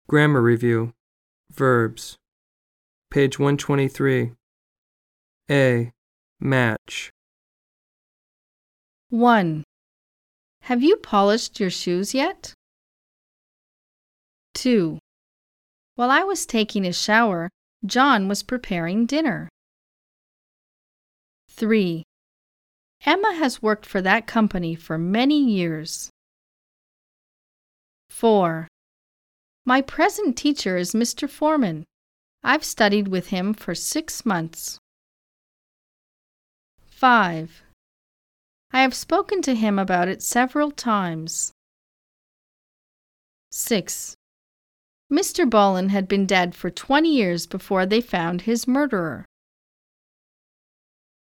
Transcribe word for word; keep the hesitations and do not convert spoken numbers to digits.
Grammar Review. Verbs. Page one twenty-three. A. Match. one. Have you polished your shoes yet? two. While I was taking a shower, John was preparing dinner. three. Emma has worked for that company for many years. four. My present teacher is Mister Foreman. I've studied with him for six months. five. I have spoken to him about it several times. six. Mister Bolin had been dead for twenty years before they found his murderer.